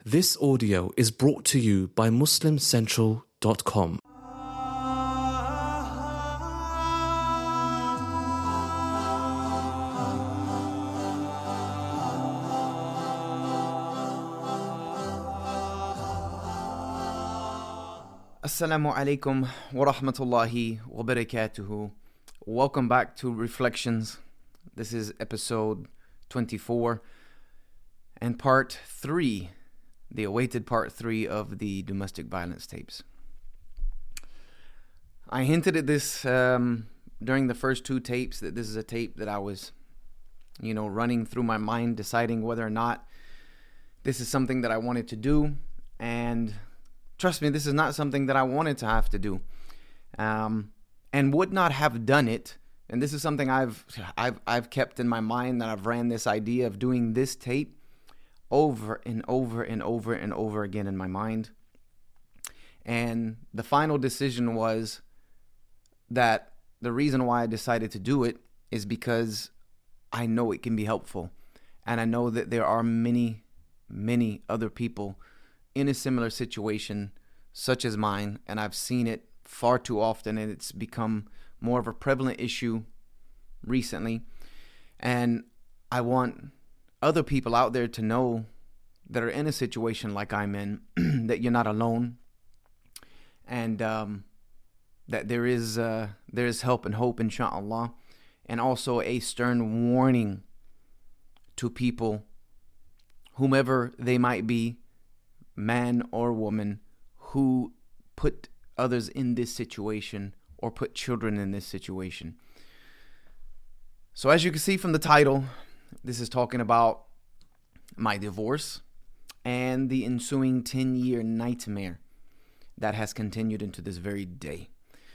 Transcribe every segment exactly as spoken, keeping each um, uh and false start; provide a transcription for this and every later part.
This audio is brought to you by Muslim Central dot com. Assalamu alaikum wa rahmatullahi wa barakatuhu. Welcome back to Reflections. This is episode twenty-four and part three, the awaited part three of the domestic violence tapes. I hinted at this um, during the first two tapes, that this is a tape that I was, you know, running through my mind, deciding whether or not this is something that I wanted to do. And trust me, this is not something that I wanted to have to do, um, and would not have done it. And this is something I've I've I've kept in my mind, that I've ran this idea of doing this tape over and over and over and over again in my mind. And the final decision was that the reason why I decided to do it is because I know it can be helpful, and I know that there are many, many other people in a similar situation such as mine, and I've seen it far too often, and it's become more of a prevalent issue recently. And I want other people out there to know that are in a situation like I'm in that you're not alone, and um, that there is uh, there is help and hope, inshallah, and also a stern warning to people, whomever they might be, man or woman, who put others in this situation or put children in this situation. So as you can see from the title, this is talking about my divorce and the ensuing ten-year nightmare that has continued into this very day.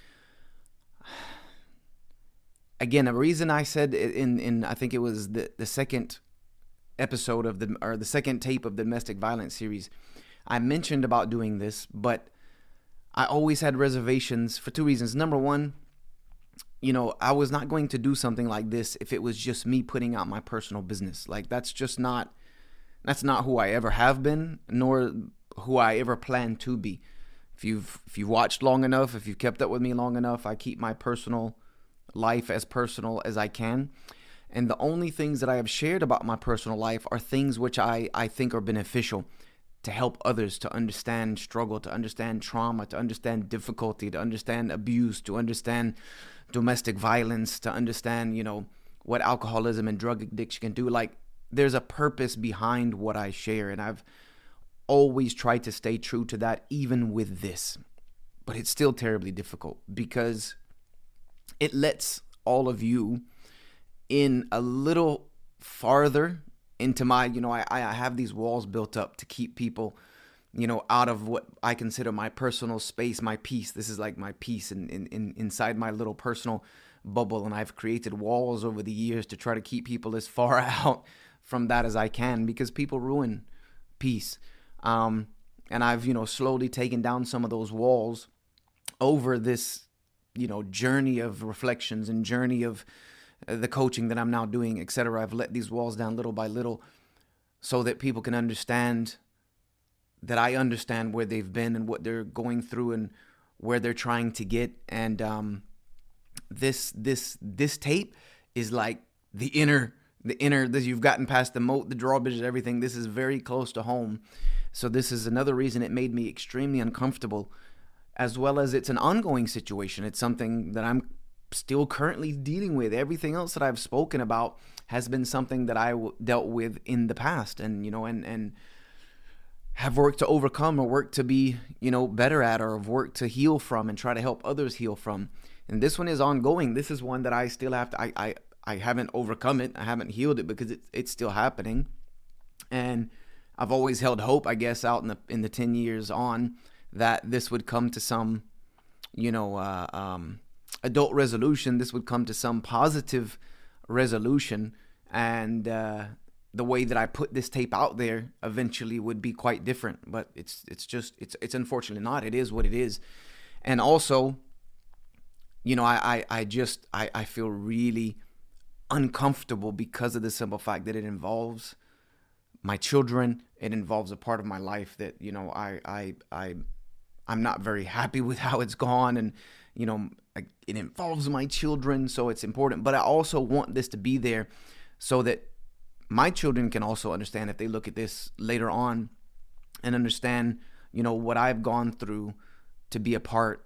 Again, a reason I said in, in I think it was the, the second episode of the, or the second tape of the domestic violence series, I mentioned about doing this, but I always had reservations for two reasons. Number one, you know, I was not going to do something like this if it was just me putting out my personal business. Like, that's just not, that's not who I ever have been, nor who I ever plan to be. If you've, if you've watched long enough, if you've kept up with me long enough, I keep my personal life as personal as I can. And the only things that I have shared about my personal life are things which I, I think are beneficial to help others to understand struggle, to understand trauma, to understand difficulty, to understand abuse, to understand domestic violence, to understand, you know, what alcoholism and drug addiction can do. Like, there's a purpose behind what I share, and I've always tried to stay true to that, even with this. But it's still terribly difficult, because it lets all of you in a little farther into my, you know, I, I have these walls built up to keep people, you know, out of what I consider my personal space, my peace. This is like my peace in, in, in inside my little personal bubble. And I've created walls over the years to try to keep people as far out from that as I can, because people ruin peace. Um, and I've, you know, slowly taken down some of those walls over this, you know, journey of reflections and journey of the coaching that I'm now doing, et cetera. I've let these walls down little by little so that people can understand that I understand where they've been and what they're going through and where they're trying to get. And um, this this this tape is like the inner the inner that you've gotten past the moat, the drawbridge, everything. This is very close to home. So this is another reason it made me extremely uncomfortable, as well as it's an ongoing situation. It's something that I'm still currently dealing with. Everything else that I've spoken about has been something that I w- dealt with in the past, and you know, and and have worked to overcome, or worked to be, you know, better at, or have worked to heal from and try to help others heal from. And this one is ongoing. This is one that I still have to. I I, I haven't overcome it. I haven't healed it, because it's it's still happening. And I've always held hope, I guess, out in the in the ten years on, that this would come to some, you know, uh, um. adult resolution. This would come to some positive resolution, and uh, the way that I put this tape out there eventually would be quite different. But it's it's just it's it's unfortunately not. It is what it is. And also, you know, I I, I just I, I feel really uncomfortable because of the simple fact that it involves my children, It involves a part of my life that, you know, I, I, I, I'm not very happy with how it's gone. And, you know, it involves my children, so it's important. But I also want this to be there so that my children can also understand, if they look at this later on and understand, you know, what I've gone through to be a part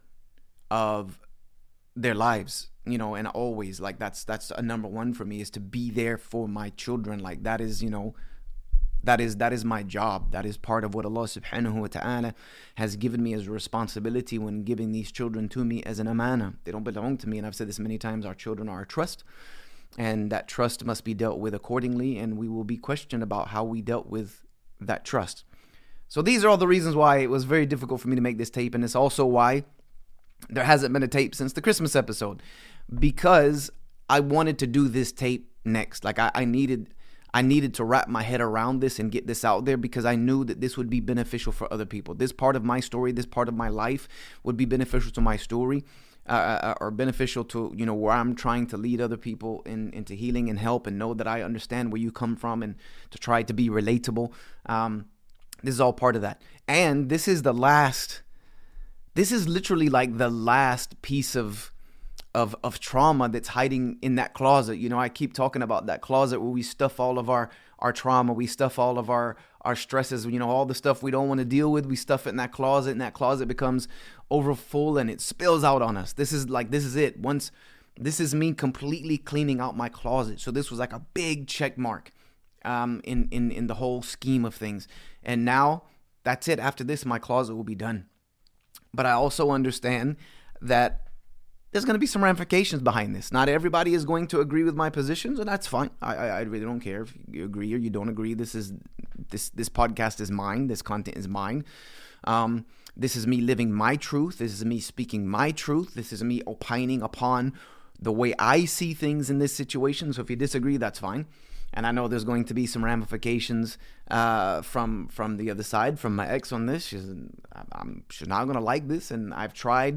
of their lives, you know, and always, like, that's, that's a number one for me, is to be there for my children. Like, that is, you know, that is, that is my job. That is part of what Allah subhanahu wa ta'ala has given me as a responsibility when giving these children to me as an amana. They don't belong to me. And I've said this many times, our children are a trust, and that trust must be dealt with accordingly. And we will be questioned about how we dealt with that trust. So these are all the reasons why it was very difficult for me to make this tape. And it's also why there hasn't been a tape since the Christmas episode, because I wanted to do this tape next. Like I, I needed, I needed to wrap my head around this and get this out there, because I knew that this would be beneficial for other people. This part of my story, this part of my life would be beneficial to my story, uh, or beneficial to, you know, where I'm trying to lead other people in, into healing and help, and know that I understand where you come from, and to try to be relatable. Um, this is all part of that. And this is the last, this is literally like the last piece of of of trauma that's hiding in that closet. You know, I keep talking about that closet where we stuff all of our our trauma, we stuff all of our our stresses, you know, all the stuff we don't want to deal with, we stuff it in that closet, and that closet becomes over full and it spills out on us. This is like, this is it. Once, this is me completely cleaning out my closet. So this was like a big check mark um in in in the whole scheme of things. And now that's it. After this, my closet will be done. But I also understand that there's going to be some ramifications behind this. Not everybody is going to agree with my positions, and that's fine. I, I, I really don't care if you agree or you don't agree. This is this this podcast is mine. This content is mine. Um, this is me living my truth. This is me speaking my truth. This is me opining upon the way I see things in this situation. So if you disagree, that's fine. And I know there's going to be some ramifications uh, from from the other side, from my ex on this. She's, I'm, she's not going to like this, and I've tried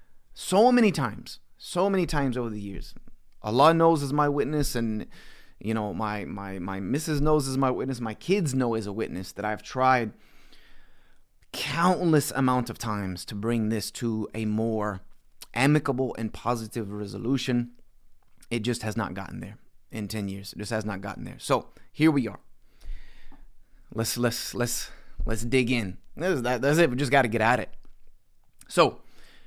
so many times, so many times over the years. Allah knows as my witness, and you know, my my my missus knows as my witness. My kids know as a witness that I've tried countless amount of times to bring this to a more amicable and positive resolution. It just has not gotten there in ten years. It just has not gotten there. So here we are. Let's let's let's let's dig in. That's, that, that's it. We just got to get at it. So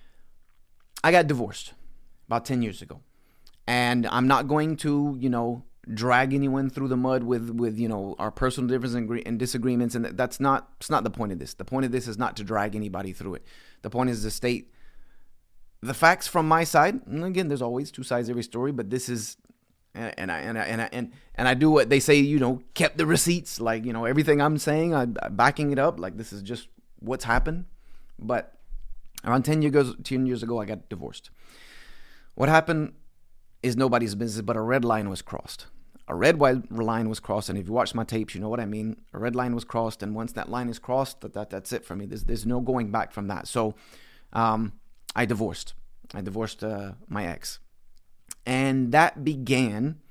I got divorced about ten years ago, and I'm not going to, you know, drag anyone through the mud with, with you know, our personal differences and disagreements, and that's not, it's not the point of this. The point of this is not to drag anybody through it. The point is to state the facts from my side. And again, there's always two sides to every story, but this is, and, and I and I and I and, and I do what they say, you know, kept the receipts. Like, you know, everything I'm saying, I'm backing it up. Like, this is just what's happened. But around ten years, ten years ago, I got divorced. What happened is nobody's business, but a red line was crossed. A red line was crossed, and if you watch my tapes, you know what I mean. A red line was crossed, and once that line is crossed, that, that that's it for me. There's there's no going back from that. So, um, I divorced. I divorced uh, my ex, and that began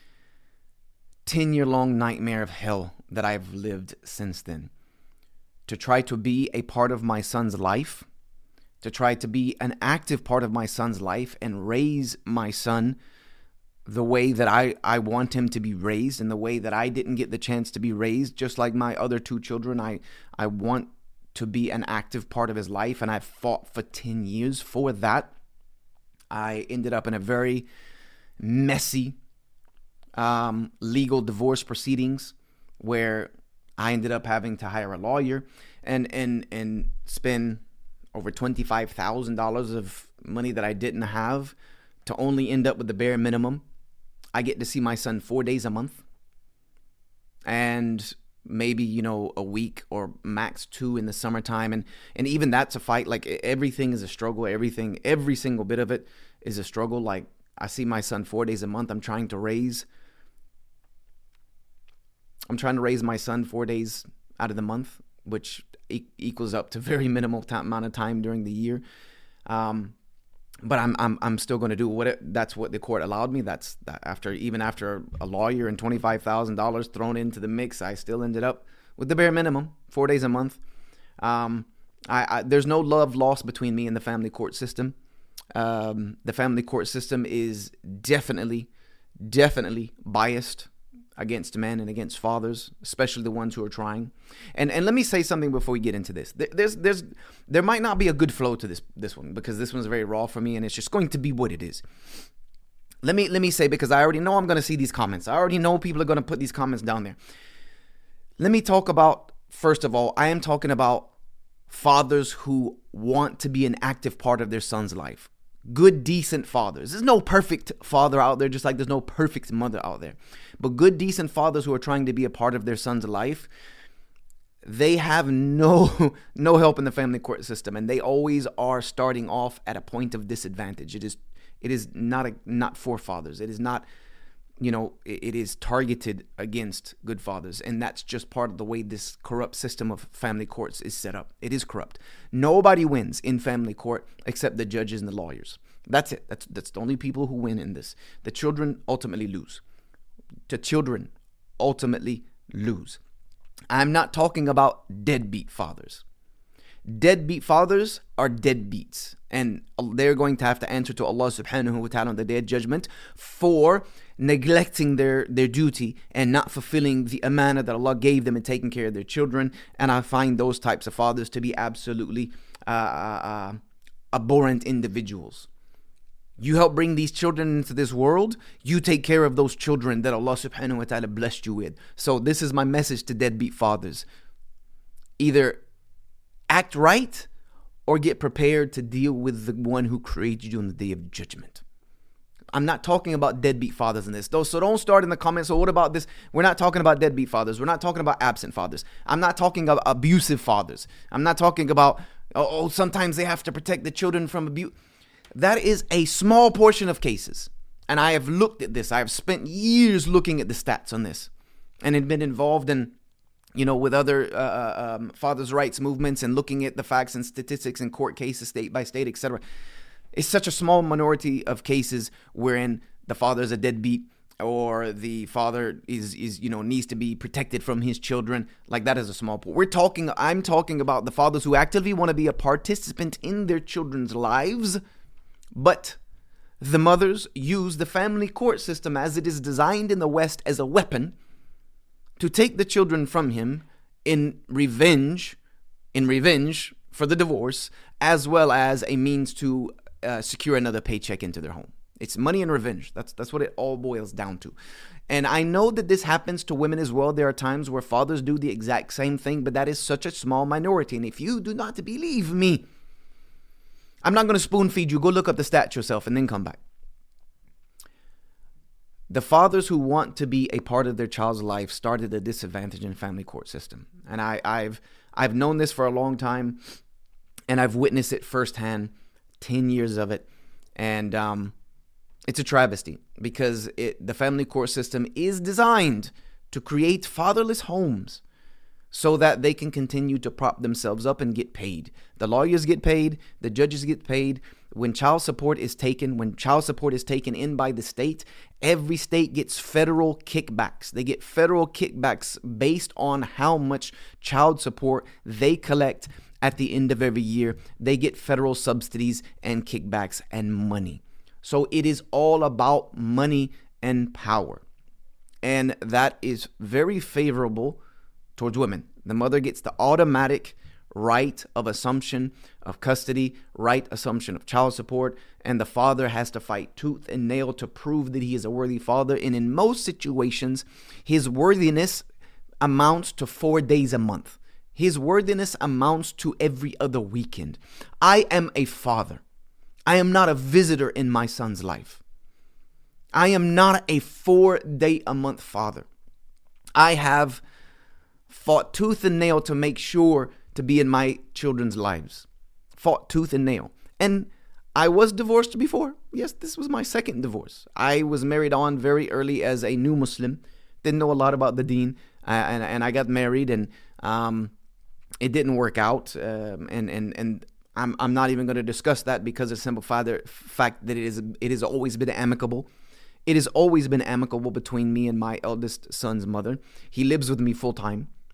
ten-year-long nightmare of hell that I've lived since then. To try to be a part of my son's life, to try to be an active part of my son's life and raise my son the way that I, I want him to be raised, and the way that I didn't get the chance to be raised, just like my other two children. I, I want to be an active part of his life, and I fought for ten years for that. I ended up in a very messy um, legal divorce proceedings where I ended up having to hire a lawyer and and and spend over twenty-five thousand dollars of money that I didn't have to only end up with the bare minimum. I get to see my son four days a month, and maybe, you know, a week or max two in the summertime. And, and even that's a fight. Like, everything is a struggle. Everything, every single bit of it is a struggle. Like, I see my son four days a month. I'm trying to raise, I'm trying to raise my son four days out of the month, which e- equals up to very minimal t- amount of time during the year. Um, But I'm I'm I'm still going to do what it, that's what the court allowed me. That's that after even after a lawyer and twenty-five thousand dollars thrown into the mix, I still ended up with the bare minimum, four days a month. Um, I, I there's no love lost between me and the family court system. Um, the family court system is definitely, definitely biased against men and against fathers, especially the ones who are trying. And and let me say something before we get into this. There, there's there's there might not be a good flow to this this one, because this one's very raw for me, and it's just going to be what it is. Let me let me say, because I already know I'm going to see these comments. I already know people are going to put these comments down there. Let me talk about, first of all, I am talking about fathers who want to be an active part of their son's life. Good, decent fathers. There's no perfect father out there, just like there's no perfect mother out there. But good, decent fathers who are trying to be a part of their son's life, they have no no help in the family court system, and they always are starting off at a point of disadvantage. It is it is not a, not for fathers. It is not, you know, it, it is targeted against good fathers, and that's just part of the way this corrupt system of family courts is set up. It is corrupt. Nobody wins in family court except the judges and the lawyers. That's it. That's that's the only people who win in this. The children ultimately lose. The children ultimately lose. I'm not talking about deadbeat fathers. Deadbeat fathers are deadbeats, and they're going to have to answer to Allah subhanahu wa ta'ala on the day of judgment for neglecting their, their duty and not fulfilling the amana that Allah gave them and taking care of their children. And I find those types of fathers to be absolutely uh, uh, abhorrent individuals. You help bring these children into this world. You take care of those children that Allah subhanahu wa ta'ala blessed you with. So this is my message to deadbeat fathers. Either act right or get prepared to deal with the one who created you on the day of judgment. I'm not talking about deadbeat fathers in this, though. So don't start in the comments. So what about this? We're not talking about deadbeat fathers. We're not talking about absent fathers. I'm not talking about abusive fathers. I'm not talking about, oh, oh sometimes they have to protect the children from abuse. That is a small portion of cases. And I have looked at this. I have spent years looking at the stats on this, and had been involved in, you know, with other uh, um, fathers' rights movements and looking at the facts and statistics in court cases, state by state, et cetera. It's such a small minority of cases wherein the father is a deadbeat, or the father is, is you know, needs to be protected from his children. Like, that is a small pool. We're talking, I'm talking about the fathers who actively want to be a participant in their children's lives, but the mothers use the family court system as it is designed in the West as a weapon to take the children from him in revenge, in revenge for the divorce, as well as a means to uh, secure another paycheck into their home. It's money and revenge. That's that's what it all boils down to. And I know that this happens to women as well. There are times where fathers do the exact same thing, but that is such a small minority. And if you do not believe me, I'm not going to spoon feed you. Go look up the stats yourself and then come back. The fathers who want to be a part of their child's life started a disadvantage in family court system. And I, I've I've known this for a long time, and I've witnessed it firsthand, ten years of it. And um, it's a travesty, because it, the family court system is designed to create fatherless homes so that they can continue to prop themselves up and get paid. The lawyers get paid, the judges get paid. When child support is taken, when child support is taken in by the state, every state gets federal kickbacks. They get federal kickbacks based on how much child support they collect at the end of every year. They get federal subsidies and kickbacks and money. So it is all about money and power. And that is very favorable towards women. The mother gets the automatic right of assumption of custody, right assumption of child support, and the father has to fight tooth and nail to prove that he is a worthy father. And in most situations, his worthiness amounts to four days a month. His worthiness amounts to every other weekend. I am a father. I am not a visitor in my son's life. I am not a four-day-a-month father. I have fought tooth and nail to make sure to be in my children's lives. Fought tooth and nail. And I was divorced before. Yes, this was my second divorce. I was married on very early as a new Muslim. Didn't know a lot about the deen. Uh, and, and I got married, and um, it didn't work out. Um, and and and I'm I'm not even going to discuss that, because of the simple father, fact that it is it has always been amicable. It has always been amicable between me and my eldest son's mother. He lives with me full time.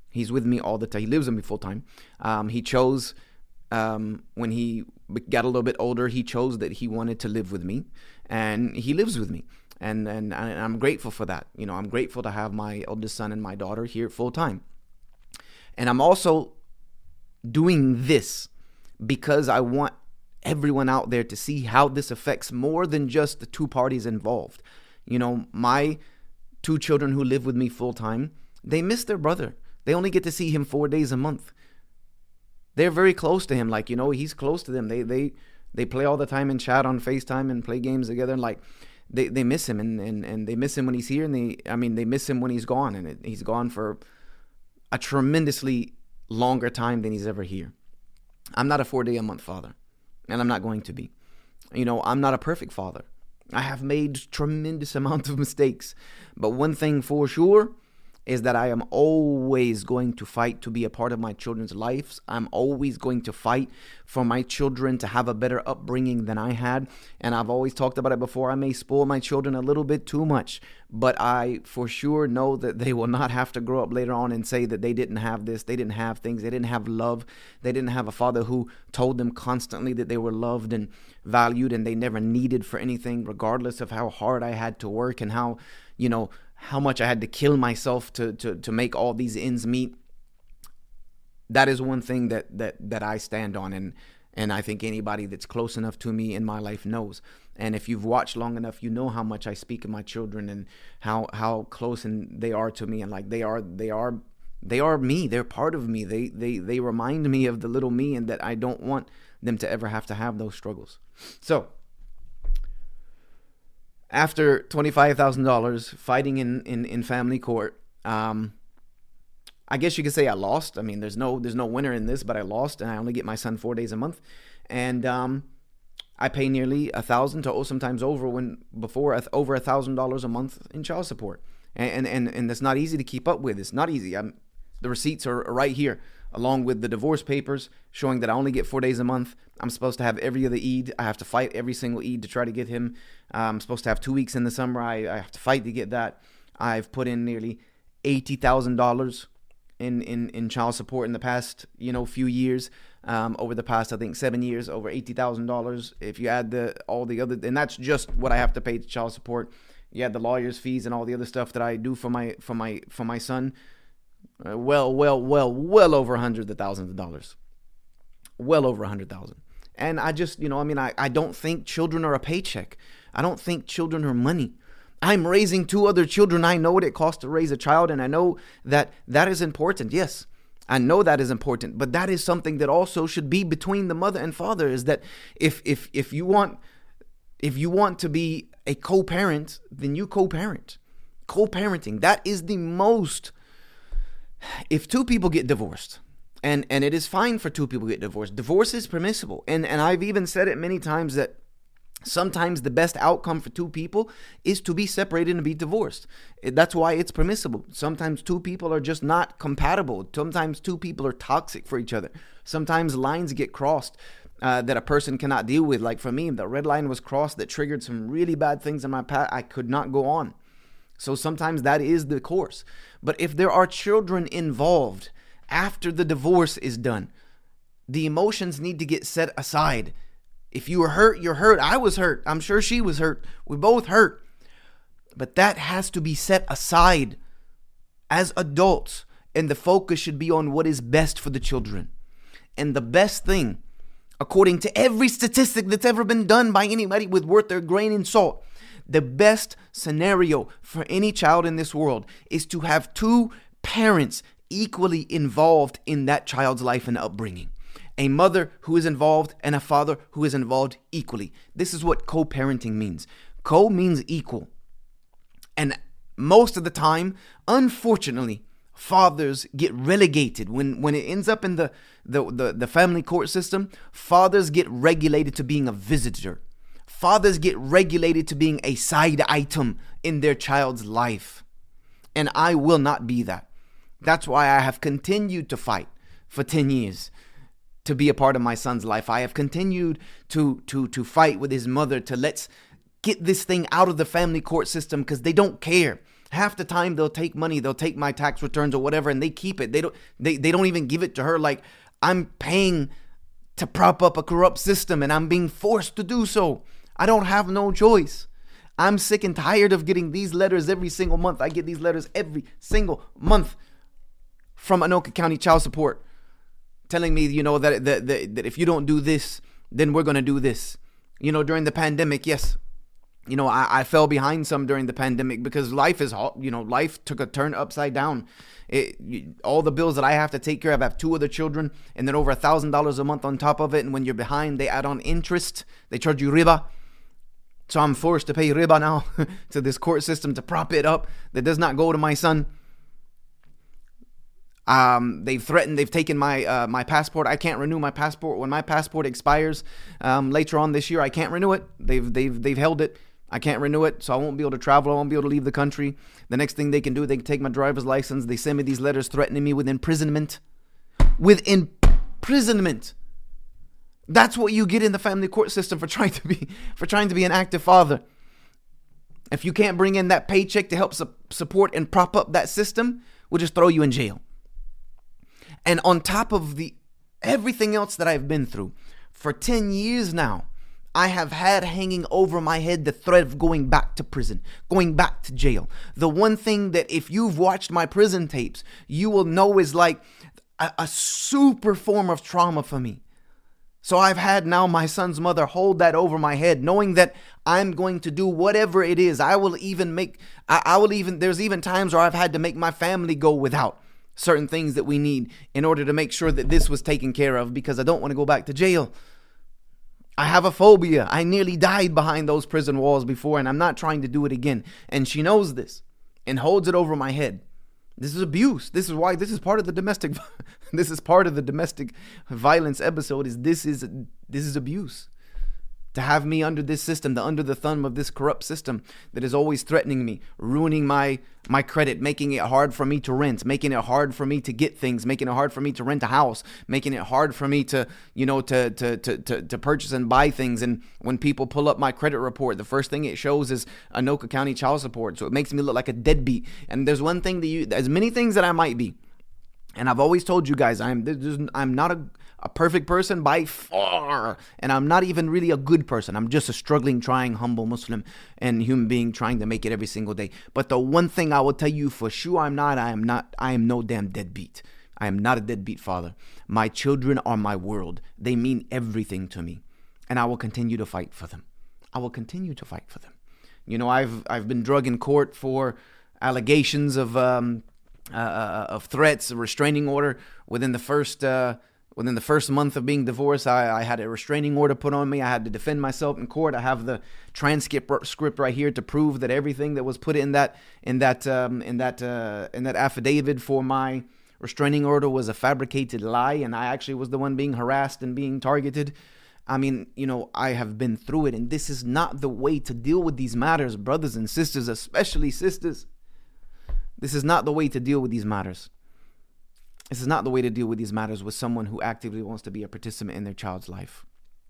He's with me all the time. He lives with me full time. Um, he chose, um, when he got a little bit older, he chose that he wanted to live with me, and he lives with me. And, and and I'm grateful for that. You know, I'm grateful to have my oldest son and my daughter here full time. And I'm also doing this because I want everyone out there to see how this affects more than just the two parties involved. You know, my two children who live with me full time, they miss their brother. They only get to see him four days a month. They're very close to him. Like, you know, he's close to them. They they they play all the time and chat on FaceTime and play games together. And like, they, they miss him and, and, and they miss him when he's here. And they, I mean, they miss him when he's gone. And it, he's gone for a tremendously longer time than he's ever here. I'm not a four day a month father, and I'm not going to be. You know, I'm not a perfect father. I have made tremendous amounts of mistakes. But one thing for sure is that I am always going to fight to be a part of my children's lives. I'm always going to fight for my children to have a better upbringing than I had. And I've always talked about it before. I may spoil my children a little bit too much, but I for sure know that they will not have to grow up later on and say that they didn't have this, they didn't have things, they didn't have love, they didn't have a father who told them constantly that they were loved and valued and they never needed for anything, regardless of how hard I had to work and how, you know, how much I had to kill myself to, to, to make all these ends meet. That is one thing that, that, that I stand on. And, and I think anybody that's close enough to me in my life knows. And if you've watched long enough, you know how much I speak of my children and how, how close and they are to me. And like, they are, they are, they are me. They're part of me. They, they, they remind me of the little me, and that I don't want them to ever have to have those struggles. So, after twenty-five thousand dollars fighting in, in, in family court, um, I guess you could say I lost. I mean, there's no there's no winner in this, but I lost, and I only get my son four days a month, and um, I pay nearly a thousand to oh, sometimes over when before over a thousand dollars a month in child support, and and and that's not easy to keep up with. It's not easy. I'm, the receipts are right here, along with the divorce papers showing that I only get four days a month. I'm supposed to have every other Eid. I have to fight every single Eid to try to get him. I'm supposed to have two weeks in the summer. I, I have to fight to get that. I've put in nearly eighty thousand dollars in, in, in child support in the past, you know, few years. Um, over the past, I think, seven years, over eighty thousand dollars. If you add the all the other, and that's just what I have to pay to child support. You add the lawyer's fees and all the other stuff that I do for my for my for my son. Uh, well, well, well, well over hundreds of thousands of dollars. Well over a hundred thousand. And I just, you know, I mean, I, I don't think children are a paycheck. I don't think children are money. I'm raising two other children. I know what it costs to raise a child, and I know that that is important. Yes, I know that is important, but that is something that also should be between the mother and father, is that if if if you want if you want to be a co-parent, then you co-parent. Co-parenting, that is the most. If two people get divorced, And and it is fine for two people to get divorced. Divorce is permissible. And and I've even said it many times that sometimes the best outcome for two people is to be separated and be divorced. That's why it's permissible. Sometimes two people are just not compatible. Sometimes two people are toxic for each other. Sometimes lines get crossed uh, that a person cannot deal with. Like for me, the red line was crossed that triggered some really bad things in my past. I could not go on. So sometimes that is the course. But if there are children involved, after the divorce is done, the emotions need to get set aside. If you were hurt, you're hurt. I was hurt. I'm sure she was hurt. We both hurt. But that has to be set aside as adults. And the focus should be on what is best for the children. And the best thing, according to every statistic that's ever been done by anybody with worth their grain in salt, the best scenario for any child in this world is to have two parents equally involved in that child's life and upbringing. A mother who is involved and a father who is involved equally. This is what co-parenting means. Co means equal. And most of the time, unfortunately, fathers get relegated. When when it ends up in the, the, the, the family court system, fathers get regulated to being a visitor. Fathers get regulated to being a side item in their child's life. And I will not be that. That's why I have continued to fight for ten years to be a part of my son's life. I have continued to to to fight with his mother to let's get this thing out of the family court system, because they don't care. Half the time they'll take money, they'll take my tax returns or whatever, and they keep it. They don't they, they don't even give it to her. Like, I'm paying to prop up a corrupt system and I'm being forced to do so. I don't have no choice. I'm sick and tired of getting these letters every single month. I get these letters every single month from Anoka County Child Support telling me, you know, that, that, that, that if you don't do this, then we're going to do this. You know, during the pandemic, yes, you know, I, I fell behind some during the pandemic because life is, you know, life took a turn upside down. It, all the bills that I have to take care of, I have two other children and then over a thousand dollars a month on top of it. And when you're behind, they add on interest. They charge you riba. So I'm forced to pay riba now to this court system to prop it up. That does not go to my son. Um, they've threatened, they've taken my uh, my passport. I can't renew my passport. When my passport expires um, later on this year, I can't renew it. They've they've they've held it. I can't renew it, so I won't be able to travel. I won't be able to leave the country. The next thing they can do, they can take my driver's license. They send me these letters threatening me with imprisonment. With imprisonment. That's what you get in the family court system for trying to be for trying to be an active father. If you can't bring in that paycheck to help su- support and prop up that system, we'll just throw you in jail. And on top of the everything else that I've been through, for ten years now, I have had hanging over my head the threat of going back to prison, going back to jail. The one thing that if you've watched my prison tapes, you will know is like a, a super form of trauma for me. So I've had now my son's mother hold that over my head, knowing that I'm going to do whatever it is. I will even make, I, I will even, there's even times where I've had to make my family go without certain things that we need in order to make sure that this was taken care of because I don't want to go back to jail. I have a phobia. I nearly died behind those prison walls before, and I'm not trying to do it again. And she knows this and holds it over my head. This is abuse. This is why this is part of the domestic this is part of the domestic violence episode is this is this is abuse. To have me under this system, the under the thumb of this corrupt system that is always threatening me, ruining my my credit, making it hard for me to rent, making it hard for me to get things, making it hard for me to rent a house, making it hard for me to, you know, to to to to, to purchase and buy things. And when people pull up my credit report, the first thing it shows is Anoka County Child Support. So it makes me look like a deadbeat. And there's one thing that you, there's many things that I might be. And I've always told you guys, I'm I'm not a, a perfect person by far. And I'm not even really a good person. I'm just a struggling, trying, humble Muslim and human being trying to make it every single day. But the one thing I will tell you for sure I'm not, I am not, I am no damn deadbeat. I am not a deadbeat father. My children are my world. They mean everything to me. And I will continue to fight for them. I will continue to fight for them. You know, I've I've been drug in court for allegations of um, uh, of threats, a restraining order. Within the first uh, within the first month of being divorced, I, I had a restraining order put on me. I had to defend myself in court. I have the transcript script right here to prove that everything that was put in that in that um, in that uh, in that affidavit for my restraining order was a fabricated lie, and I actually was the one being harassed and being targeted. I mean, you know, I have been through it, and this is not the way to deal with these matters, brothers and sisters, especially sisters. This is not the way to deal with these matters. This is not the way to deal with these matters with someone who actively wants to be a participant in their child's life.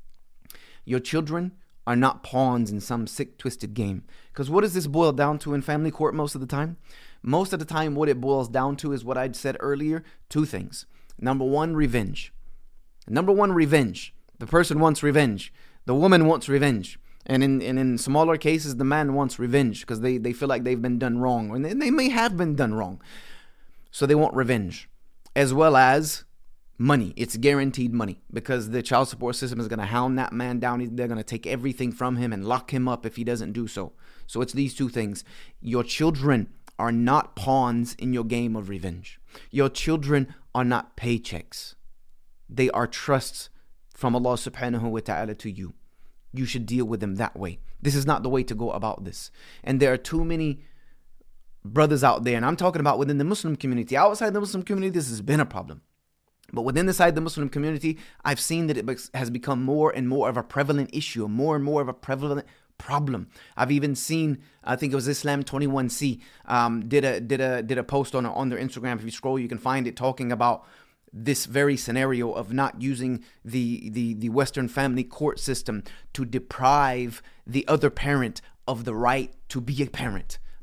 Your children are not pawns in some sick, twisted game. Because what does this boil down to in family court most of the time? Most of the time, what it boils down to is what I'd said earlier, two things. Number one, revenge. Number one, revenge. The person wants revenge. The woman wants revenge. And in, and in smaller cases, the man wants revenge because they, they feel like they've been done wrong. And they, they may have been done wrong. So they want revenge. As well as money. It's guaranteed money because the child support system is going to hound that man down. They're going to take everything from him and lock him up if he doesn't do so. So it's these two things. Your children are not pawns in your game of revenge. Your children are not paychecks. They are trusts from Allah subhanahu wa ta'ala to you. You should deal with them that way. This is not the way to go about this. And there are too many brothers out there, and I'm talking about within the Muslim community. Outside the Muslim community, this has been a problem. But within the side of the Muslim community, I've seen that it has become more and more of a prevalent issue, more and more of a prevalent problem. I've even seen, I think it was Islam twenty-one C, um, did a did a did a post on on their Instagram. If you scroll, you can find it talking about this very scenario of not using the, the, the Western family court system to deprive the other parent of the right to be a parent.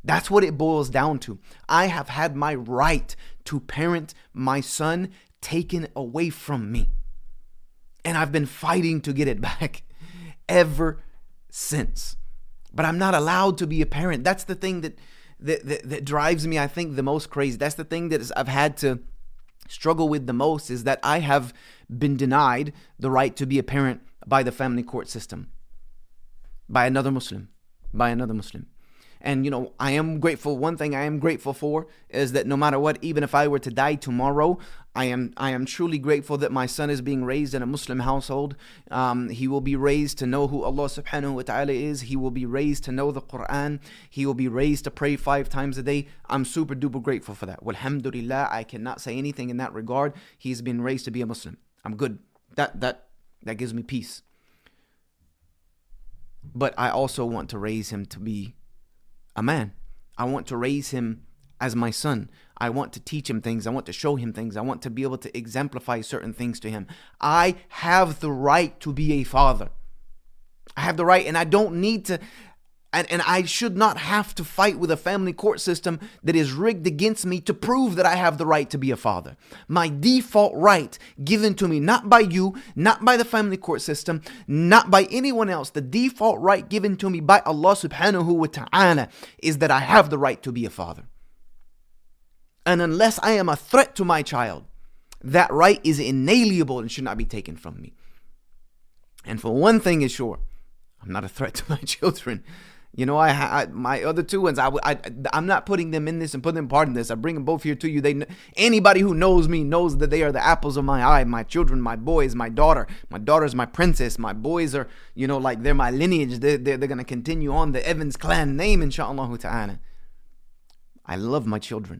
That's what it boils down to. I have had my right to parent my son taken away from me. And I've been fighting to get it back ever since. But I'm not allowed to be a parent. That's the thing that that, that, that drives me, I think, the most crazy. That's the thing that is, I've had to struggle with the most, is that I have been denied the right to be a parent by the family court system. By another Muslim. By another Muslim. And, you know, I am grateful. One thing I am grateful for is that no matter what, even if I were to die tomorrow, I am I am truly grateful that my son is being raised in a Muslim household. Um, he will be raised to know who Allah subhanahu wa ta'ala is. He will be raised to know the Quran. He will be raised to pray five times a day. I'm super duper grateful for that. Walhamdulillah, I cannot say anything in that regard. He's been raised to be a Muslim. I'm good. That that that gives me peace. But I also want to raise him to be a man. I want to raise him as my son. I want to teach him things. I want to show him things. I want to be able to exemplify certain things to him. I have the right to be a father. I have the right, and I don't need to, and, and I should not have to fight with a family court system that is rigged against me to prove that I have the right to be a father. My default right given to me, not by you, not by the family court system, not by anyone else, the default right given to me by Allah subhanahu wa ta'ala is that I have the right to be a father. And unless I am a threat to my child, that right is inalienable and should not be taken from me. And for one thing is sure, I'm not a threat to my children. You know, I, I my other two ones, I, I, I'm not putting them in this and putting them part in this. I bring them both here to you. They, anybody who knows me knows that they are the apples of my eye. My children, my boys, my daughter. My daughter's my princess. My boys are, you know, like they're my lineage. They're, they're, they're going to continue on the Evans clan name, inshaAllah ta'ala. I love my children.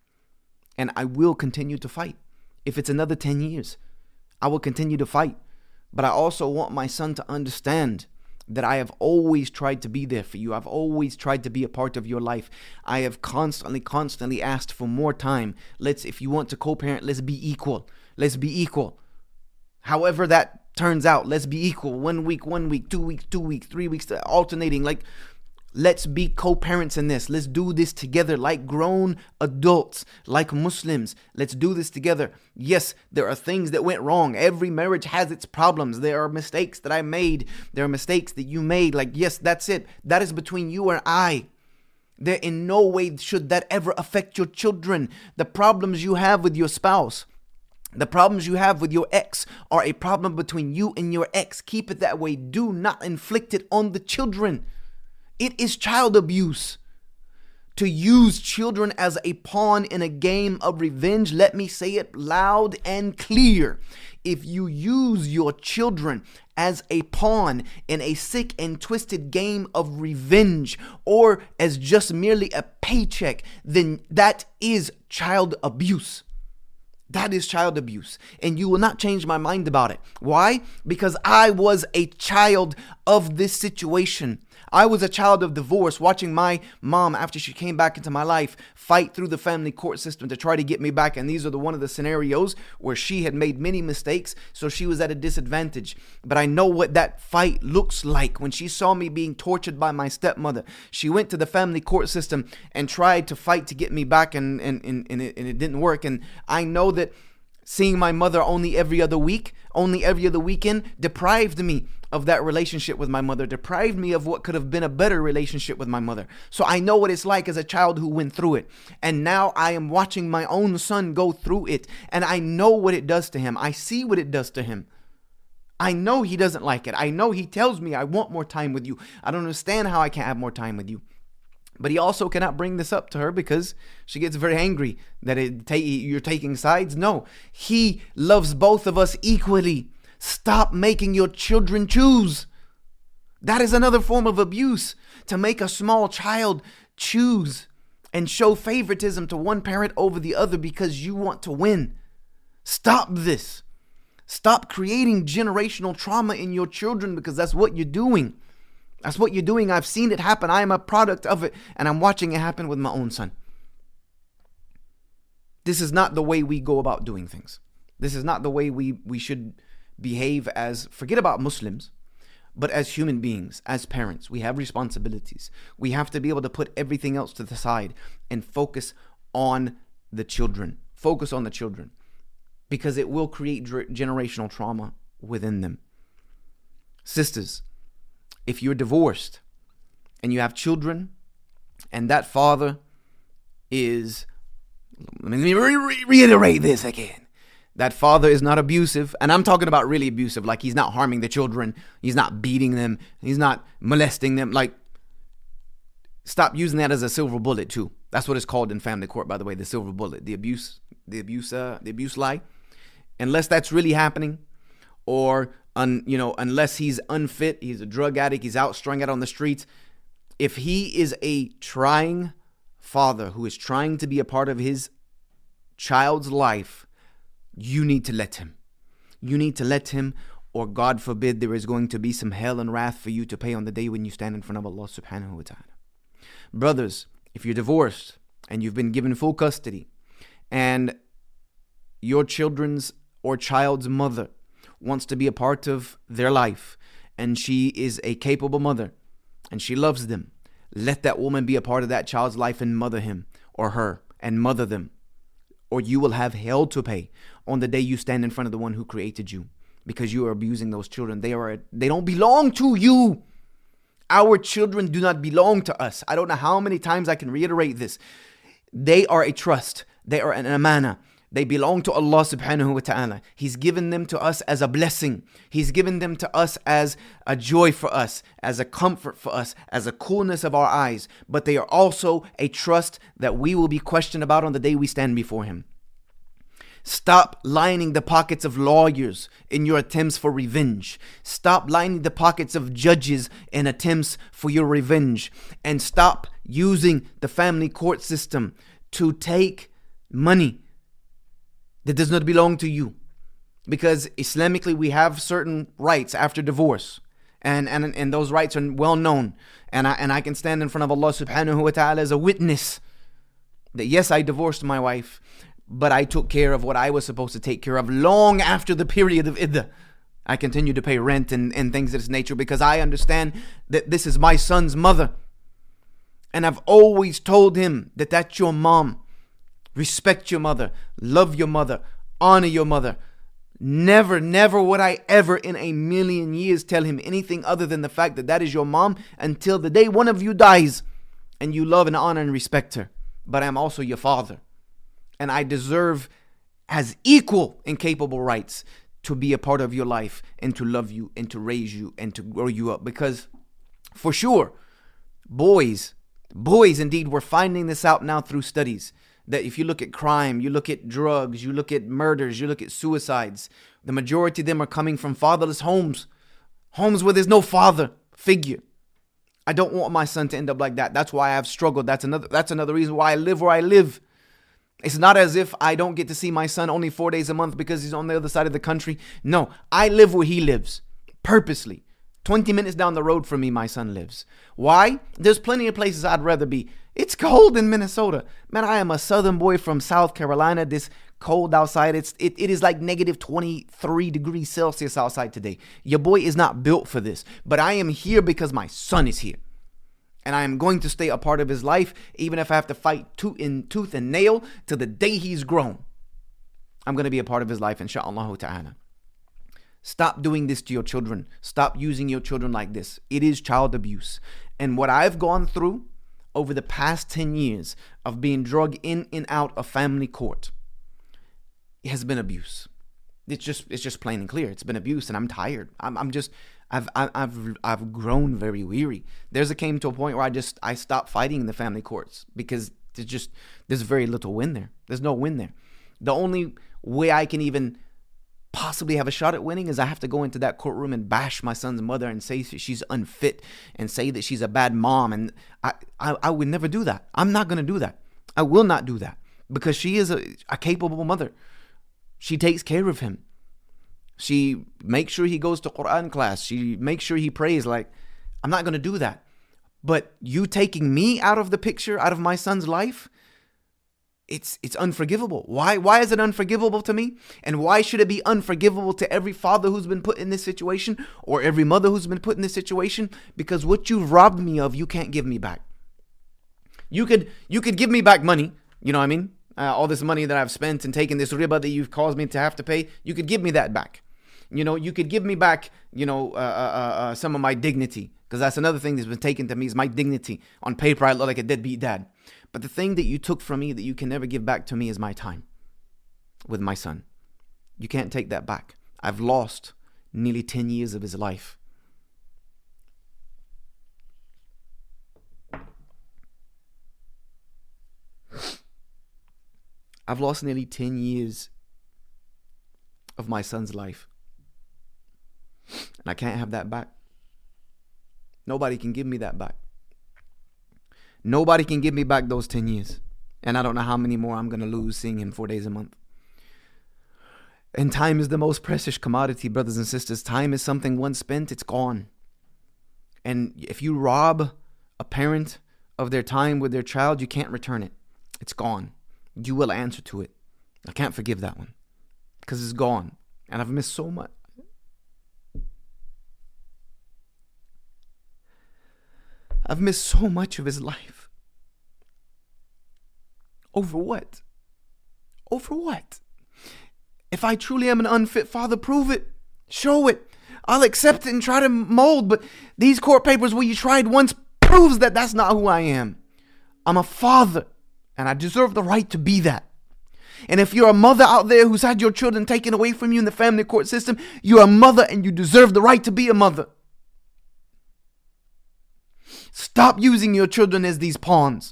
And I will continue to fight. If it's another ten years, I will continue to fight. But I also want my son to understand that I have always tried to be there for you. I've always tried to be a part of your life. I have constantly, constantly asked for more time. Let's, if you want to co-parent, let's be equal. Let's be equal. However that turns out, let's be equal. One week, one week, two weeks, two weeks, three weeks, alternating. Like, let's be co-parents in this. Let's do this together like grown adults, like Muslims. Let's do this together. Yes, there are things that went wrong. Every marriage has its problems. There are mistakes that I made. There are mistakes that you made. Like, yes, that's it. That is between you and I. There in no way should that ever affect your children. The problems you have with your spouse, the problems you have with your ex are a problem between you and your ex. Keep it that way. Do not inflict it on the children. It is child abuse to use children as a pawn in a game of revenge. Let me say it loud and clear. If you use your children as a pawn in a sick and twisted game of revenge, or as just merely a paycheck, then that is child abuse. That is child abuse. And you will not change my mind about it. Why? Because I was a child of this situation. I was a child of divorce, watching my mom, after she came back into my life, fight through the family court system to try to get me back. And these are the one of the scenarios where she had made many mistakes, so she was at a disadvantage. But I know what that fight looks like. When she saw me being tortured by my stepmother, she went to the family court system and tried to fight to get me back, and, and, and, and, it, and it didn't work. And I know that seeing my mother only every other week, only every other weekend, deprived me of that relationship with my mother, deprived me of what could have been a better relationship with my mother. So I know what it's like as a child who went through it. And now I am watching my own son go through it. And I know what it does to him. I see what it does to him. I know he doesn't like it. I know he tells me, I want more time with you. I don't understand how I can't have more time with you. But he also cannot bring this up to her because she gets very angry that it ta- you're taking sides. No, he loves both of us equally. Stop making your children choose. That is another form of abuse, to make a small child choose and show favoritism to one parent over the other because you want to win. Stop this. Stop creating generational trauma in your children, because that's what you're doing. That's what you're doing. I've seen it happen. I am a product of it, and I'm watching it happen with my own son. This is not the way we go about doing things. This is not the way we, we should behave as, forget about Muslims, But as human beings, as parents, we have responsibilities. We have to be able to put everything else to the side and focus on the children. Focus on the children. Because it will create generational trauma within them. Sisters, if you're divorced and you have children and that father is, let me re- re- reiterate this again. That father is not abusive, and I'm talking about really abusive, like he's not harming the children, he's not beating them, he's not molesting them. Like, stop using that as a silver bullet too. That's what it's called in family court, by the way, the silver bullet, the abuse, the abuse, uh, the abuse lie. Unless that's really happening, or un, you know, unless he's unfit, he's a drug addict, he's out strung out on the streets. If he is a trying father who is trying to be a part of his child's life, you need to let him. You need to let him, or God forbid, there is going to be some hell and wrath for you to pay on the day when you stand in front of Allah subhanahu wa ta'ala. Brothers, if you're divorced and you've been given full custody and your children's or child's mother wants to be a part of their life and she is a capable mother and she loves them, let that woman be a part of that child's life and mother him or her and mother them. Or you will have hell to pay on the day you stand in front of the one who created you, because you are abusing those children. They are they don't belong to you. Our children do not belong to us. I don't know how many times I can reiterate this. They are a trust. They are an amana. They belong to Allah subhanahu wa ta'ala. He's given them to us as a blessing. He's given them to us as a joy for us, as a comfort for us, as a coolness of our eyes. But they are also a trust that we will be questioned about on the day we stand before Him. Stop lining the pockets of lawyers in your attempts for revenge. Stop lining the pockets of judges in attempts for your revenge. And stop using the family court system to take money that does not belong to you. Because Islamically, we have certain rights after divorce. And, and, and those rights are well known. And I, and I can stand in front of Allah subhanahu wa ta'ala as a witness that yes, I divorced my wife, but I took care of what I was supposed to take care of long after the period of iddah. I continue to pay rent and, and things of this nature because I understand that this is my son's mother. And I've always told him that that's your mom. Respect your mother, love your mother, honor your mother. Never, never would I ever in a million years tell him anything other than the fact that that is your mom until the day one of you dies and you love and honor and respect her. But I'm also your father. And I deserve as equal and capable rights to be a part of your life and to love you and to raise you and to grow you up. Because for sure, boys, boys indeed, we're finding this out now through studies. That if you look at crime, you look at drugs, you look at murders, you look at suicides, the majority of them are coming from fatherless homes. Homes where there's no father figure. I don't want my son to end up like that. That's why I've struggled. That's another, that's another reason why I live where I live. It's not as if I don't get to see my son only four days a month because he's on the other side of the country. No, I live where he lives, purposely. twenty minutes down the road from me, my son lives. Why? There's plenty of places I'd rather be. It's cold in Minnesota. Man, I am a southern boy from South Carolina. This cold outside. It's it, it is like negative twenty-three degrees Celsius outside today. Your boy is not built for this. But I am here because my son is here. And I am going to stay a part of his life, even if I have to fight tooth and, tooth and nail to the day he's grown. I'm going to be a part of his life, inshaAllah ta'ala. Stop doing this to your children. Stop using your children like this. It is child abuse. And what I've gone through over the past ten years of being drugged in and out of family court, it has been abuse. It's just it's just plain and clear. It's been abuse, and I'm tired. I'm I'm just I've I've I've grown very weary. There's a came to a point where I just I stopped fighting in the family courts because there's just there's very little win there. There's no win there. The only way I can even possibly have a shot at winning is I have to go into that courtroom and bash my son's mother and say she's unfit and say that she's a bad mom. And I, I, I would never do that. I'm not going to do that. I will not do that because she is a, a capable mother. She takes care of him. She makes sure he goes to Quran class. She makes sure he prays. Like, I'm not going to do that. But you taking me out of the picture, out of my son's life, it's it's unforgivable. Why? Why is it unforgivable to me? And why should it be unforgivable to every father who's been put in this situation or every mother who's been put in this situation? Because what you've robbed me of, you can't give me back. You could you could give me back money, you know what I mean? Uh, all this money that I've spent and taken, this riba that you've caused me to have to pay, you could give me that back. You know, you could give me back, you know, uh, uh, uh, some of my dignity. Because that's another thing that's been taken to me is my dignity. On paper, I look like a deadbeat dad. But the thing that you took from me that you can never give back to me is my time with my son. You can't take that back. I've lost nearly ten years of his life. I've lost nearly ten years of my son's life. And I can't have that back. Nobody can give me that back. Nobody can give me back those ten years. And I don't know how many more I'm going to lose seeing him four days a month. And time is the most precious commodity, brothers and sisters. Time is something once spent, it's gone. And if you rob a parent of their time with their child, you can't return it. It's gone. You will answer to it. I can't forgive that one because it's gone. And I've missed so much. I've missed so much of his life. Over what? Over what? If I truly am an unfit father, prove it. Show it. I'll accept it and try to mold. But these court papers where you tried once proves that that's not who I am. I'm a father. And I deserve the right to be that. And if you're a mother out there who's had your children taken away from you in the family court system, you're a mother and you deserve the right to be a mother. Stop using your children as these pawns.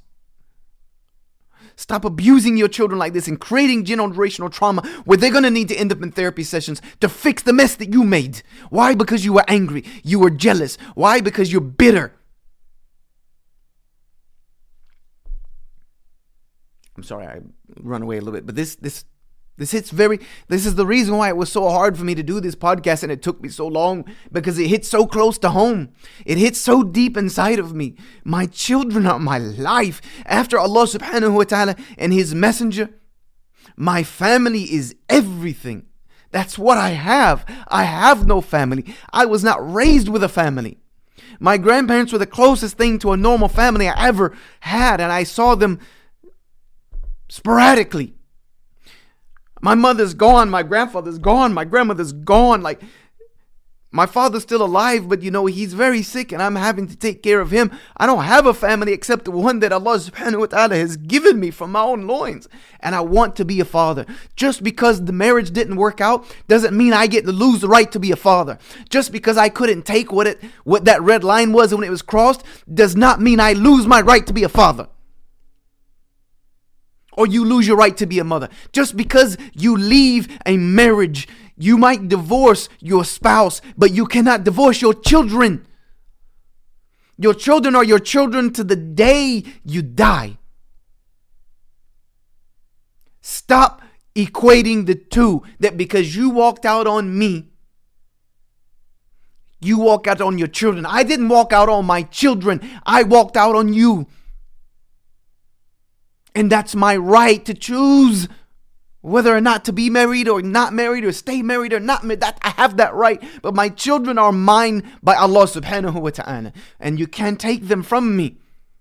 Stop abusing your children like this and creating generational trauma where they're going to need to end up in therapy sessions to fix the mess that you made. Why? Because you were angry. You were jealous. Why? Because you're bitter. I'm sorry, I run away a little bit, but this this this hits very, this is the reason why it was so hard for me to do this podcast and it took me so long, because it hits so close to home. It hits so deep inside of me. My children are my life. After Allah subhanahu wa ta'ala and his messenger, my family is everything. That's what I have. I have no family. I was not raised with a family. My grandparents were the closest thing to a normal family I ever had, and I saw them sporadically. My mother's gone, my grandfather's gone, my grandmother's gone. Like, my father's still alive, but you know, he's very sick and I'm having to take care of him. I don't have a family except the one that Allah subhanahu wa ta'ala has given me from my own loins. And I want to be a father. Just because the marriage didn't work out doesn't mean I get to lose the right to be a father. Just because I couldn't take what it what that red line was when it was crossed does not mean I lose my right to be a father. Or you lose your right to be a mother. Just because you leave a marriage, you might divorce your spouse, but you cannot divorce your children. Your children are your children to the day you die. Stop equating the two. That because you walked out on me, you walk out on your children. I didn't walk out on my children. I walked out on you. And that's my right to choose whether or not to be married or not married or stay married or not married. That I have that right. But my children are mine by Allah subhanahu wa ta'ala. And you can't take them from me.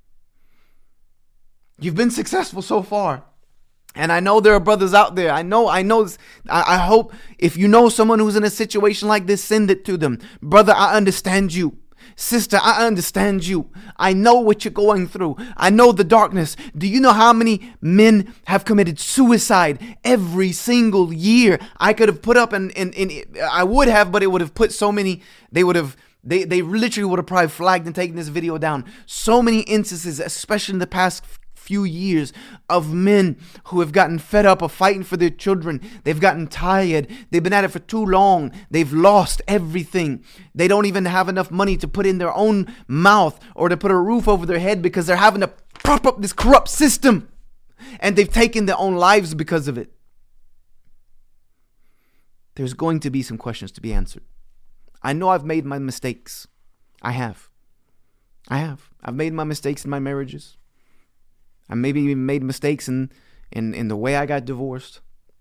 You've been successful so far. And I know there are brothers out there. I know, I know. I, I hope if you know someone who's in a situation like this, send it to them. Brother, I understand you. Sister, I understand you. I know what you're going through. I know the darkness. Do you know how many men have committed suicide every single year? I could have put up and and, and I would have, but it would have put so many, they would have, they, they literally would have probably flagged and taken this video down. So many instances, especially in the past few years, of men who have gotten fed up of fighting for their children. They've gotten tired. They've been at it for too long. They've lost everything. They don't even have enough money to put in their own mouth or to put a roof over their head because they're having to prop up this corrupt system. And they've taken their own lives because of it. There's going to be some questions to be answered. I know I've made my mistakes. I have. I have. I've made my mistakes in my marriages. I maybe even made mistakes in, in, in the way I got divorced.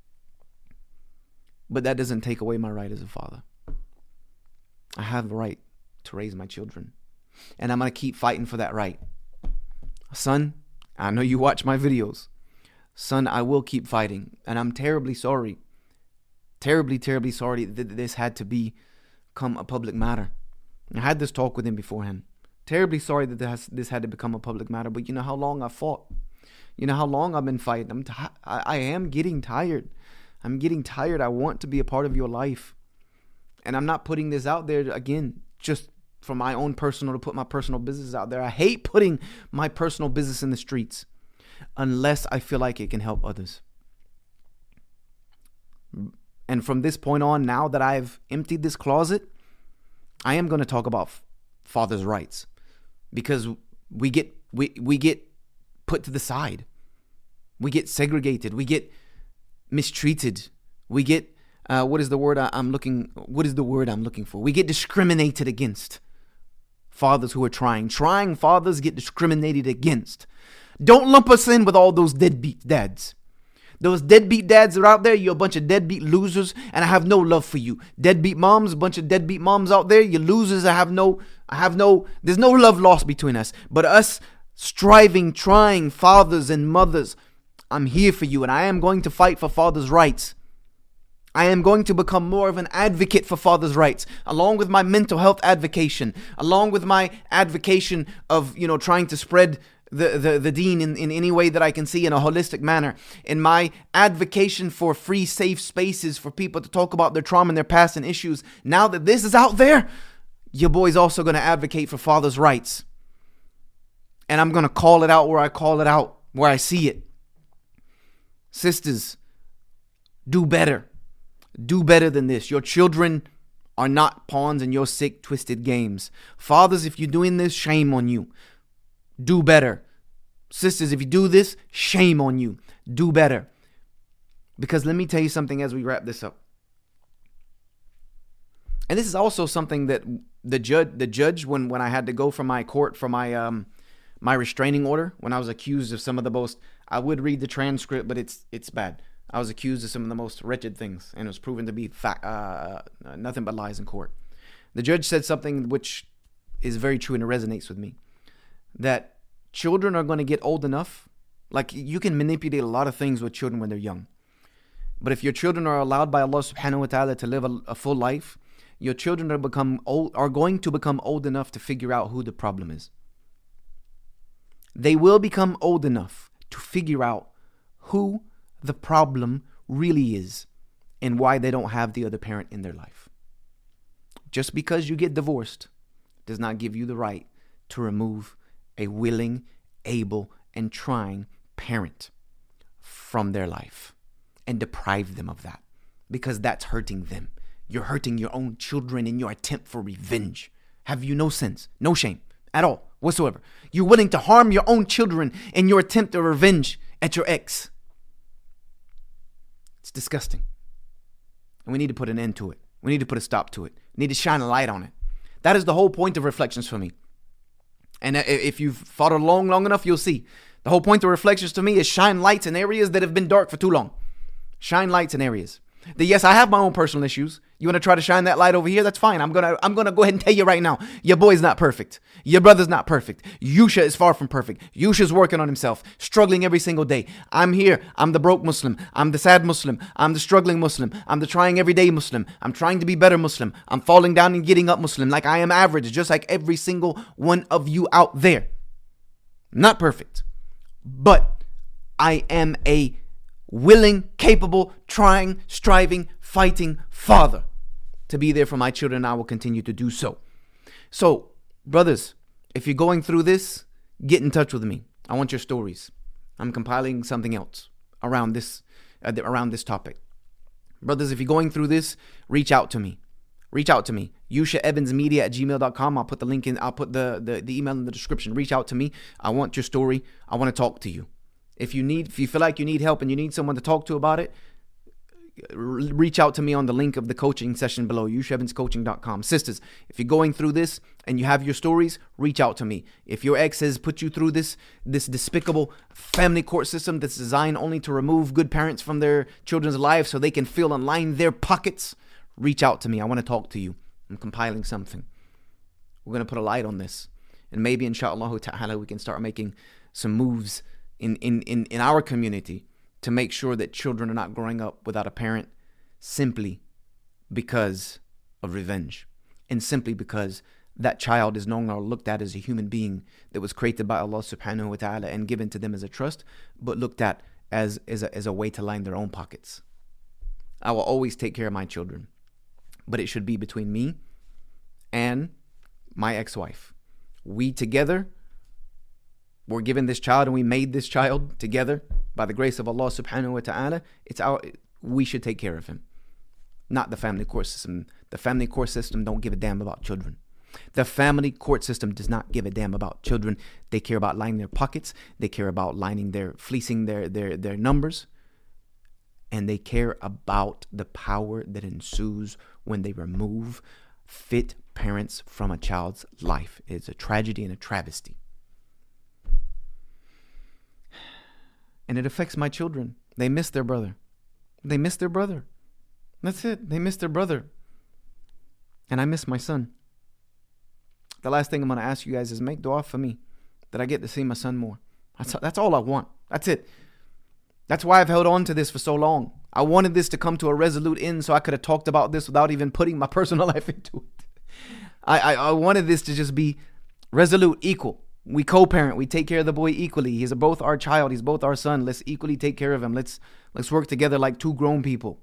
But that doesn't take away my right as a father. I have the right to raise my children. And I'm going to keep fighting for that right. Son, I know you watch my videos. Son, I will keep fighting. And I'm terribly sorry. Terribly, terribly sorry that this had to become a public matter. I had this talk with him beforehand. Terribly sorry that this, this had to become a public matter. But you know how long I fought. You know how long I've been fighting. I'm t- I, I am getting tired. I'm getting tired. I want to be a part of your life. And I'm not putting this out there, again, just for my own personal, to put my personal business out there. I hate putting my personal business in the streets unless I feel like it can help others. And from this point on, now that I've emptied this closet, I am going to talk about f- fathers' rights, because we get we we get put to the side. We get segregated. We get mistreated. We get uh, what is the word I, I'm looking? What is the word I'm looking for? We get discriminated against. Fathers who are trying, trying fathers get discriminated against. Don't lump us in with all those deadbeat dads. Those deadbeat dads are out there. You're a bunch of deadbeat losers, and I have no love for you. Deadbeat moms, a bunch of deadbeat moms out there. You're losers. I have no, I have no, there's no love lost between us. But us striving, trying fathers and mothers, I'm here for you, and I am going to fight for fathers' rights. I am going to become more of an advocate for fathers' rights, along with my mental health advocation, along with my advocation of, you know, trying to spread the, the, the deen in, in any way that I can see in a holistic manner, in my advocation for free, safe spaces for people to talk about their trauma and their past and issues. Now that this is out there, your boy's also going to advocate for fathers' rights. And I'm going to call it out where I call it out, where I see it. Sisters, do better. Do better than this. Your children are not pawns in your sick, twisted games. Fathers, if you're doing this, shame on you. Do better. Sisters, if you do this, shame on you. Do better. Because let me tell you something as we wrap this up. And this is also something that the judge, the judge, when, when I had to go for my court, for my um my restraining order, when I was accused of some of the most, I would read the transcript, but it's it's bad. I was accused of some of the most wretched things, and it was proven to be fa- uh, nothing but lies in court. The judge said something which is very true and it resonates with me, that children are going to get old enough. Like, you can manipulate a lot of things with children when they're young. But if your children are allowed by Allah subhanahu wa ta'ala to live a, a full life, your children are become old, are going to become old enough to figure out who the problem is. They will become old enough to figure out who the problem really is and why they don't have the other parent in their life. Just because you get divorced does not give you the right to remove a willing, able, and trying parent from their life and deprive them of that, because that's hurting them. You're hurting your own children in your attempt for revenge. Have you no sense, no shame at all whatsoever? You're willing to harm your own children in your attempt to revenge at your ex. It's disgusting. And we need to put an end to it. We need to put a stop to it. We need to shine a light on it. That is the whole point of Reflections for me. And if you've followed along long enough, you'll see. The whole point of Reflections to me is shine lights in areas that have been dark for too long. Shine lights in areas. That, yes, I have my own personal issues. You want to try to shine that light over here? That's fine. I'm going to I'm gonna go ahead and tell you right now. Your boy's not perfect. Your brother's not perfect. Yusha is far from perfect. Yusha's working on himself, struggling every single day. I'm here. I'm the broke Muslim. I'm the sad Muslim. I'm the struggling Muslim. I'm the trying everyday Muslim. I'm trying to be better Muslim. I'm falling down and getting up Muslim. Like I am average, just like every single one of you out there. Not perfect. But I am a willing, capable, trying, striving, fighting father to be there for my children, and I will continue to do so. So, brothers, if you're going through this, get in touch with me. I want your stories. I'm compiling something else around this uh, around this topic. Brothers, if you're going through this, reach out to me. Reach out to me. Yusha Evans Media at gmail dot com. I'll put the link in. I'll put the, the, the email in the description. Reach out to me. I want your story. I want to talk to you. If you need, if you feel like you need help and you need someone to talk to about it, reach out to me on the link of the coaching session below, you shevins coaching dot com. Sisters, if you're going through this and you have your stories, reach out to me. If your ex has put you through this, this despicable family court system that's designed only to remove good parents from their children's lives so they can feel and line their pockets, reach out to me. I want to talk to you. I'm compiling something. We're going to put a light on this. And maybe, inshallah ta'ala, we can start making some moves in, in, in, in our community to make sure that children are not growing up without a parent simply because of revenge, and simply because that child is no longer looked at as a human being that was created by Allah subhanahu wa ta'ala and given to them as a trust, but looked at as, as, a, as a way to line their own pockets. I will always take care of my children, but it should be between me and my ex-wife. We together were given this child, and we made this child together by the grace of Allah subhanahu wa ta'ala. It's our, we should take care of him, not the family court system. The family court system don't give a damn about children. The family court system does not give a damn about children. They care about lining their pockets. They care about lining their, fleecing their, their, their numbers. And they care about the power that ensues when they remove fit parents from a child's life. It's a tragedy and a travesty. And it affects my children. They miss their brother. They miss their brother. That's it. They miss their brother. And I miss my son. The last thing I'm going to ask you guys is make dua for me that I get to see my son more. That's, that's all I want. That's it. That's why I've held on to this for so long. I wanted this to come to a resolute end so I could have talked about this without even putting my personal life into it. I, I, I wanted this to just be resolute, equal. We co-parent. We take care of the boy equally. He's both our child. He's both our son. Let's equally take care of him. Let's let's work together like two grown people.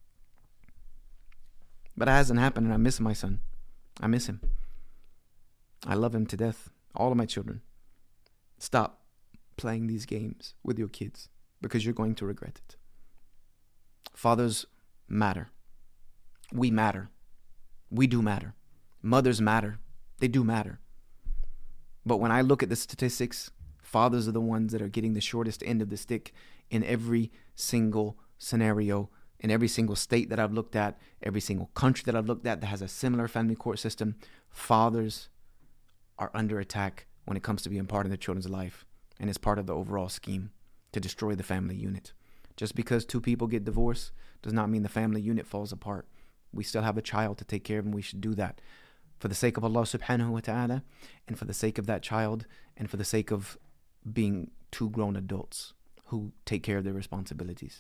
But it hasn't happened, and I miss my son. I miss him. I love him to death. All of my children. Stop playing these games with your kids because you're going to regret it. Fathers matter. We matter. We do matter. Mothers matter. They do matter. But when I look at the statistics, fathers are the ones that are getting the shortest end of the stick in every single scenario, in every single state that I've looked at, every single country that I've looked at that has a similar family court system. Fathers are under attack when it comes to being part of their children's life, and it's part of the overall scheme to destroy the family unit. Just because two people get divorced does not mean the family unit falls apart. We still have a child to take care of, and we should do that for the sake of Allah subhanahu wa ta'ala, and for the sake of that child, and for the sake of being two grown adults who take care of their responsibilities.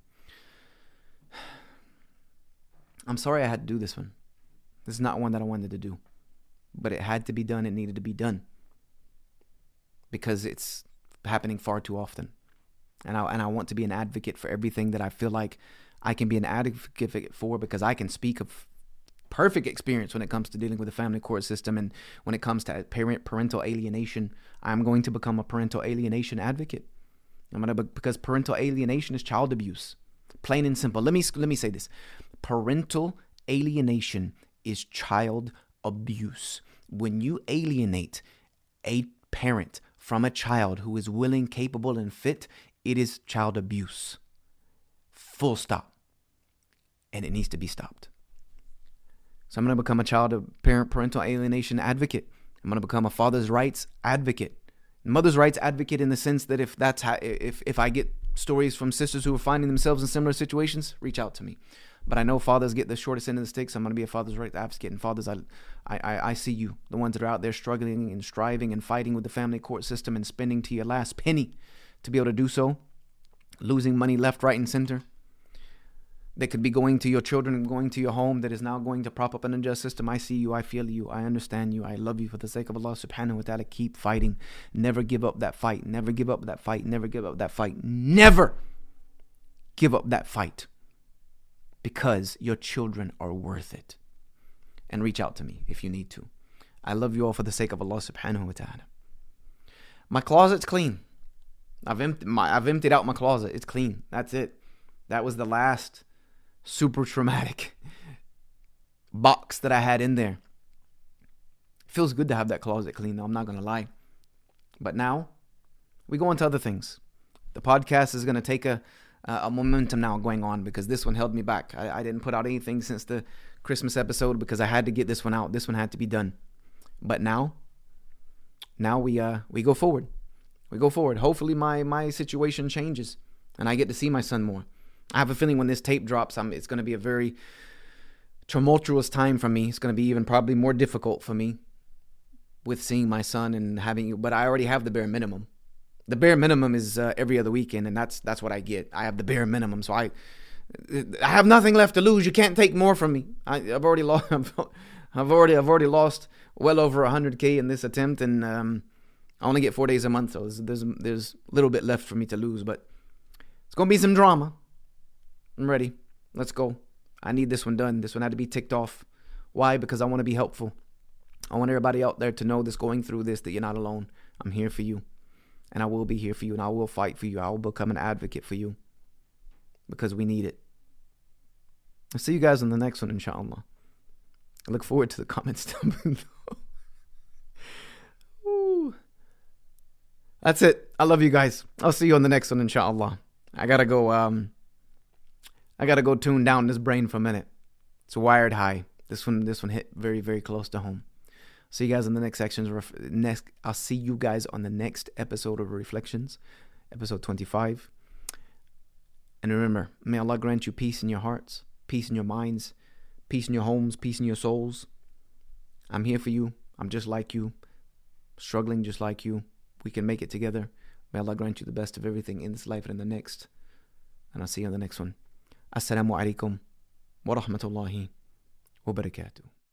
I'm sorry I had to do this one. This is not one that I wanted to do. But it had to be done. It needed to be done. Because it's happening far too often. And I, and I want to be an advocate for everything that I feel like I can be an advocate for, because I can speak of perfect experience when it comes to dealing with the family court system, and when it comes to parent parental alienation. I'm going to become a parental alienation advocate. I'm gonna be, because parental alienation is child abuse, plain and simple. Let me let me say this: parental alienation is child abuse. When you alienate a parent from a child who is willing, capable, and fit, it is child abuse. Full stop. And it needs to be stopped. So I'm going to become a child of parent parental alienation advocate. I'm going to become a father's rights advocate. Mother's rights advocate in the sense that if that's how, if, if I get stories from sisters who are finding themselves in similar situations, reach out to me. But I know fathers get the shortest end of the stick, so I'm going to be a father's rights advocate. And fathers, I, I, I see you, the ones that are out there struggling and striving and fighting with the family court system and spending to your last penny to be able to do so, losing money left, right, and center. That could be going to your children and going to your home, that is now going to prop up an unjust system. I see you, I feel you, I understand you, I love you. For the sake of Allah subhanahu wa ta'ala, keep fighting. Never give up that fight. Never give up that fight. Never give up that fight. Never give up that fight. Because your children are worth it. And reach out to me if you need to. I love you all for the sake of Allah subhanahu wa ta'ala. My closet's clean. I've emptied my I've emptied out my closet. It's clean. That's it. That was the last super traumatic box that I had in there. It feels good to have that closet clean, though. I'm not going to lie. But now we go on to other things. The podcast is going to take a uh, a momentum now going on, because this one held me back. I, I didn't put out anything since the Christmas episode because I had to get this one out. This one had to be done. But now, now we uh we go forward. We go forward. Hopefully my my situation changes and I get to see my son more. I have a feeling when this tape drops, I'm, it's going to be a very tumultuous time for me. It's going to be even probably more difficult for me with seeing my son and having you. But I already have the bare minimum. The bare minimum is uh, every other weekend, and that's that's what I get. I have the bare minimum, so I I have nothing left to lose. You can't take more from me. I, I've already lost. I've already I've already lost well over one hundred K in this attempt, and um, I only get four days a month, so there's, there's there's a little bit left for me to lose. But it's gonna be some drama. I'm ready. Let's go. I need this one done. This one had to be ticked off. Why? Because I want to be helpful. I want everybody out there to know this, going through this, that you're not alone. I'm here for you. And I will be here for you. And I will fight for you. I will become an advocate for you. Because we need it. I'll see you guys on the next one, inshallah. I look forward to the comments down below. Ooh. That's it. I love you guys. I'll see you on the next one, inshallah. I gotta go, um... I gotta go tune down this brain for a minute. It's wired high. This one, this one hit very, very close to home. See you guys in the next sections. Next, I'll see you guys on the next episode of Reflections, episode twenty-five. And remember, may Allah grant you peace in your hearts, peace in your minds, peace in your homes, peace in your souls. I'm here for you. I'm just like you, struggling just like you. We can make it together. May Allah grant you the best of everything in this life and in the next. And I'll see you on the next one. Assalamu alaikum wa rahmatullahi wa barakatuh.